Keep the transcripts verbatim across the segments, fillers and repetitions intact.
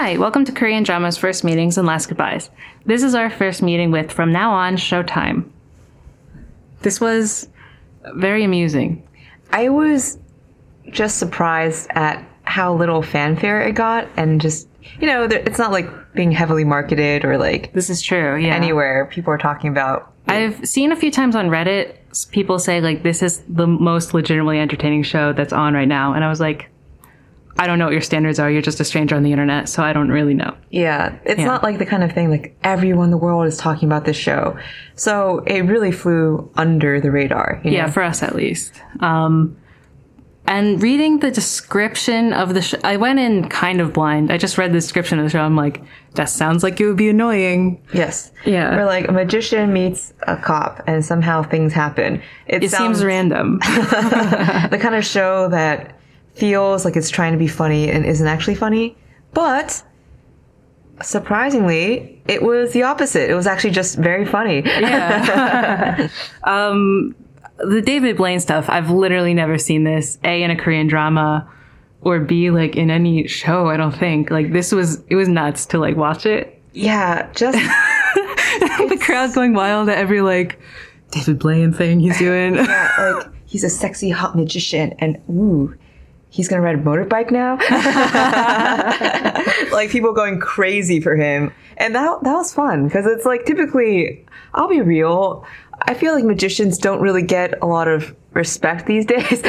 Hi, welcome to Korean Drama's First Meetings and Last Goodbyes. This is our first meeting with, from now on, Showtime. This was very amusing. I was just surprised at how little fanfare it got, and just, you know, it's not like being heavily marketed or like This is true, yeah. anywhere people are talking about. I've seen a few times on Reddit people say, like, this is the most legitimately entertaining show that's on right now. And I was like, I don't know what your standards are. You're just a stranger on the internet, so I don't really know. Yeah, it's Yeah. not like the kind of thing like everyone in the world is talking about this show. So it really flew under the radar. You know? Yeah, for us at least. Um, and reading the description of the show, I went in kind of blind. I just read the description of the show. I'm like, that sounds like it would be annoying. Yes. Yeah. Where like a magician meets a cop and somehow things happen. It, It sounds seems random. the kind of show that feels like it's trying to be funny and isn't actually funny. But surprisingly, it was the opposite. It was actually just very funny. Yeah. um, the David Blaine stuff, I've literally never seen this, A, in a Korean drama, or B, like, in any show, I don't think. Like, this was, it was nuts to, like, watch it. Yeah, just The crowd going wild at every, like, David Blaine thing he's doing. yeah, like he's a sexy hot magician and ooh, he's gonna ride a motorbike now. Like people going crazy for him, and that that was fun because it's like typically, I'll be real, I feel like magicians don't really get a lot of respect these days.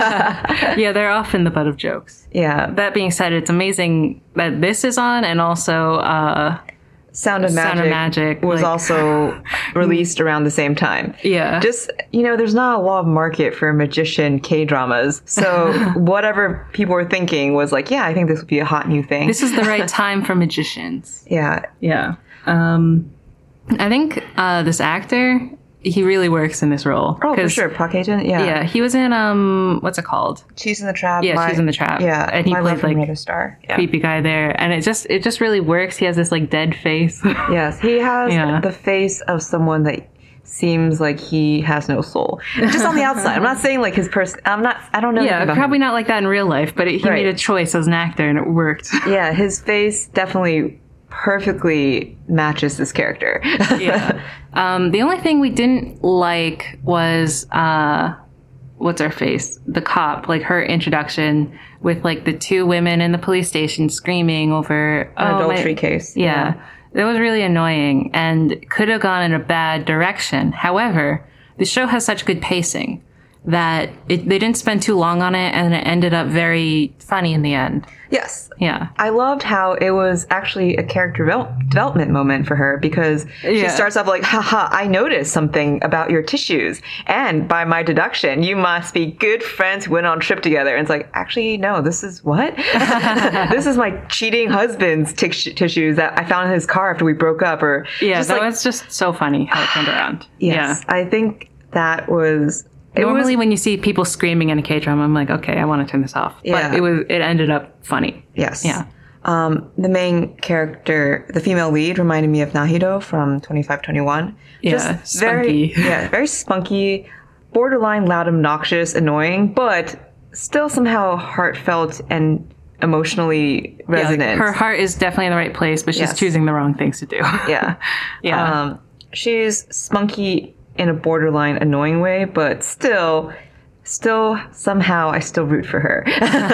Yeah, they're often the butt of jokes. Yeah, That being said, it's amazing that this is on, and also uh, Sound of Magic, Sound of Magic, was like- also released around the same time. Yeah. Just, you know, there's not a lot of market for magician K-dramas. So whatever people were thinking was like, yeah, I think this would be a hot new thing. this is the right time for magicians. yeah. Yeah. Um, I think uh, this actor, he really works in this role. Oh, for 'Cause, sure. Park Hae-jun? Yeah. Yeah, he was in, um, what's it called? Cheese in the Trap. Yeah, Cheese in the Trap. Yeah. And he My played, Love from like, Another Star. Yeah. Creepy guy there. And it just, it just really works. He has this, like, dead face. Yes. He has Yeah. the face of someone that seems like he has no soul. Just on the outside. I'm not saying like his person. I'm not, I don't know. Yeah, anything about probably him. not like that in real life, but it, he Right. made a choice as an actor and it worked. Yeah. His face definitely perfectly matches this character. Yeah. Um, the only thing we didn't like was, uh, what's her face? The cop, like her introduction with like the two women in the police station screaming over An "Oh, my-" adultery case. Yeah. That was really annoying and could have gone in a bad direction. However, the show has such good pacing that it, they didn't spend too long on it and it ended up very funny in the end. Yes. Yeah. I loved how it was actually a character devel- development moment for her because she Yeah. starts off like, haha, I noticed something about your tissues. And by my deduction, you must be good friends who went on a trip together. And it's like, actually, no, this is what? This is my cheating husband's tis- tissues that I found in his car after we broke up. Or Yeah, just that like, was just so funny how it turned around. yes, I think that was... It Normally, was, when you see people screaming in a K-drama, I'm like, okay, I want to turn this off. Yeah. But it was, it ended up funny. yes. Yeah. Um, the main character, the female lead, reminded me of Nahido from twenty-five twenty-one. Yeah, Just very, spunky. yeah, very spunky, borderline loud, obnoxious, annoying, but still somehow heartfelt and emotionally Yeah, like, resonant. her heart is definitely in the right place, but she's Yes. choosing the wrong things to do. yeah, Yeah. Um, she's spunky in a borderline annoying way, but still, still somehow I still root for her.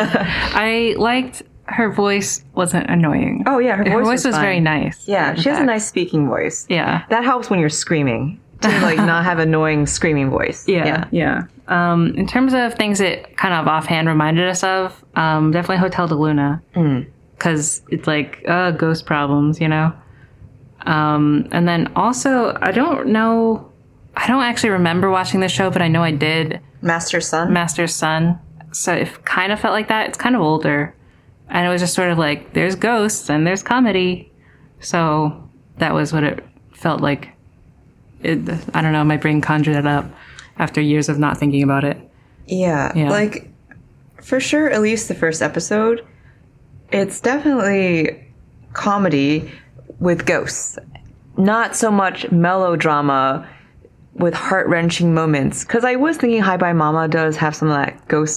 I liked her voice wasn't annoying. Oh yeah, her voice, her voice was, fine. very nice. Yeah, in she has a fact. nice speaking voice. Yeah. That helps when you're screaming to like not have annoying screaming voice. Yeah, yeah. Um, in terms of things it kind of offhand reminded us of, um, definitely Hotel de Luna. Because it's like, uh, ghost problems, you know? Um, and then also, I don't know, I don't actually remember watching this show, but I know I did. Master Son. Master's Son. So it kind of felt like that. It's kind of older. And it was just sort of like, there's ghosts and there's comedy. So that was what it felt like. It, I don't know, my brain conjured it up after years of not thinking about it. yeah, Yeah. like for sure. At least the first episode, it's definitely comedy with ghosts. Not so much melodrama with heart wrenching moments. Because I was thinking Hi Bye Mama does have some of that ghost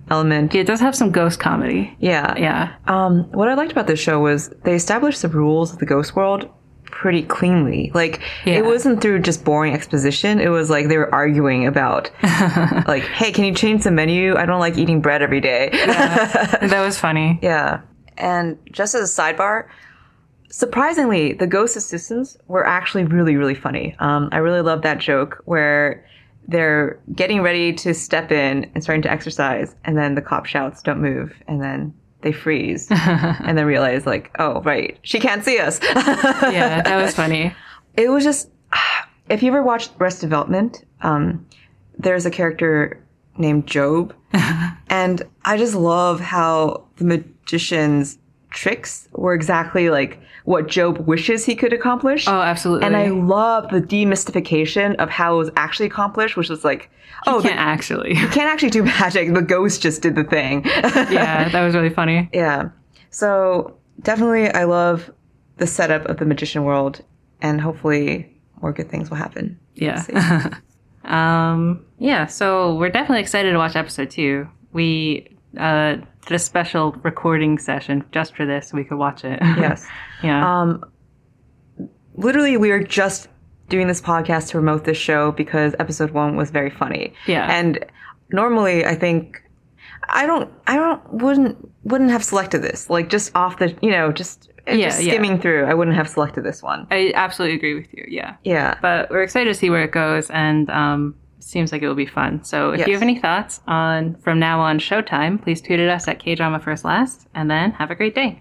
element. Yeah, it does have some ghost comedy. Yeah. Yeah. Um, what I liked about this show was they established the rules of the ghost world pretty cleanly. Like, Yeah. it wasn't through just boring exposition. It was like they were arguing about, like, hey, can you change the menu? I don't like eating bread every day. Yeah. That was funny. Yeah. And just as a sidebar, surprisingly, the ghost assistants were actually really, really funny. Um, I really love that joke where they're getting ready to step in and starting to exercise, and then the cop shouts, "Don't move," and then they freeze and then realize, like, oh, right, she can't see us. Yeah, that was funny. It was just, if you ever watched Arrested Development, um, there's a character named Job, and I just love how the magician's tricks were exactly like what Job wishes he could accomplish. Oh, absolutely. And I love the demystification of how it was actually accomplished, which was like, oh, you can't the, actually. you can't actually do magic. The ghost just did the thing. Yeah, that was really funny. Yeah. So definitely I love the setup of the magician world, and hopefully more good things will happen. Yeah. um, yeah, so we're definitely excited to watch episode two. We uh, did a special recording session just for this so we could watch it. Yes. Yeah. Um, literally, we were just doing this podcast to promote this show because episode one was very funny. Yeah. And normally, I think I don't, I don't, wouldn't, wouldn't have selected this. Like, just off the, you know, just, Yeah, just yeah. skimming through, I wouldn't have selected this one. I absolutely agree with you. Yeah. Yeah. But we're excited to see where it goes, and um, seems like it will be fun. So if Yes. you have any thoughts on from now on Showtime, please tweet at us at K Drama First Last, and then have a great day.